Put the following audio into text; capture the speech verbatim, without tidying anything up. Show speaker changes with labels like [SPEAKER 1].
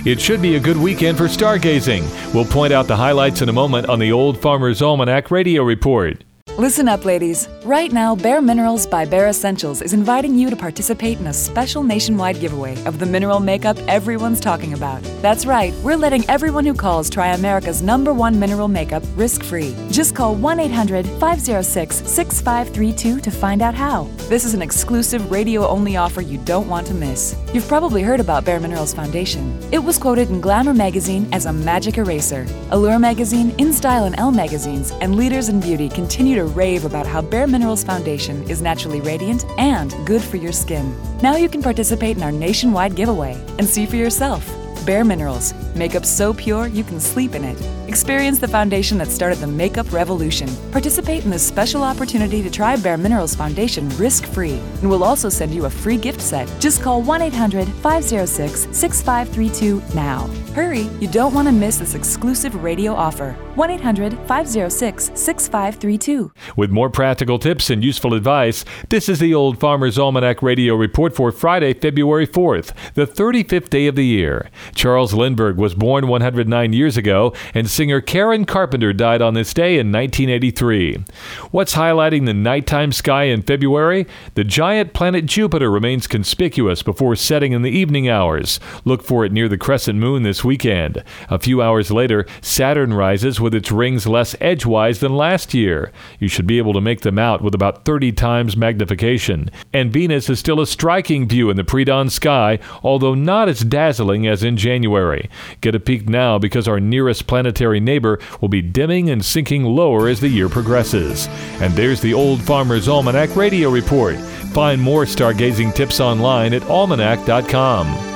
[SPEAKER 1] It should be a good weekend for stargazing. We'll point out the highlights in a moment on the Old Farmer's Almanac Radio Report.
[SPEAKER 2] Listen up, ladies. Right now, Bare Minerals by Bare Essentials is inviting you to participate in a special nationwide giveaway of the mineral makeup everyone's talking about. That's right, we're letting everyone who calls try America's number one mineral makeup risk-free. Just call one eight hundred, five oh six, six five three two to find out how. This is an exclusive radio-only offer you don't want to miss. You've probably heard about Bare Minerals Foundation. It was quoted in Glamour magazine as a magic eraser. Allure magazine, InStyle and Elle magazines, and Leaders in Beauty continue to rave about how Bare Minerals Foundation is naturally radiant and good for your skin. Now you can participate in our nationwide giveaway and see for yourself. Bare Minerals. Makeup so pure you can sleep in it. Experience the foundation that started the makeup revolution. Participate in this special opportunity to try Bare Minerals Foundation risk-free. And we'll also send you a free gift set. Just call one eight hundred, five oh six, six five three two now. Hurry, you don't want to miss this exclusive radio offer. one eight hundred, five oh six, six five three two.
[SPEAKER 1] With more practical tips and useful advice, this is the Old Farmer's Almanac Radio Report for Friday, February fourth, the thirty-fifth day of the year. Charles Lindbergh was born one hundred nine years ago, and singer Karen Carpenter died on this day in nineteen eighty-three. What's highlighting the nighttime sky in February? The giant planet Jupiter remains conspicuous before setting in the evening hours. Look for it near the crescent moon this weekend. A few hours later, Saturn rises with its rings less edgewise than last year. You should be able to make them out with about thirty times magnification. And Venus is still a striking view in the pre-dawn sky, although not as dazzling as in January. Get a peek now because our nearest planetary neighbor will be dimming and sinking lower as the year progresses. And there's the Old Farmer's Almanac Radio Report. Find more stargazing tips online at almanac dot com.